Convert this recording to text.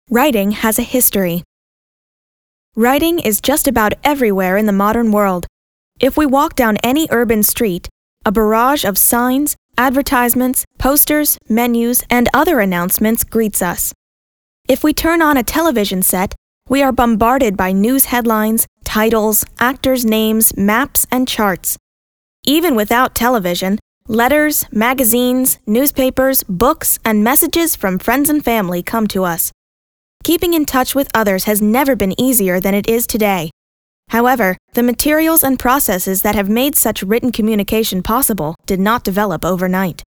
Writing has a history. Writing is just about everywhere in the modern world. If we walk down any urban street, a barrage of signs, advertisements, posters, menus, and other announcements greets us. If we turn on a television set, we are bombarded by news headlines, titles, actors' names, maps, and charts. Even without television, letters, magazines, newspapers, books, and messages from friends and family come to us. Keeping in touch with others has never been easier than it is today. However, the materials and processes that have made such written communication possible did not develop overnight.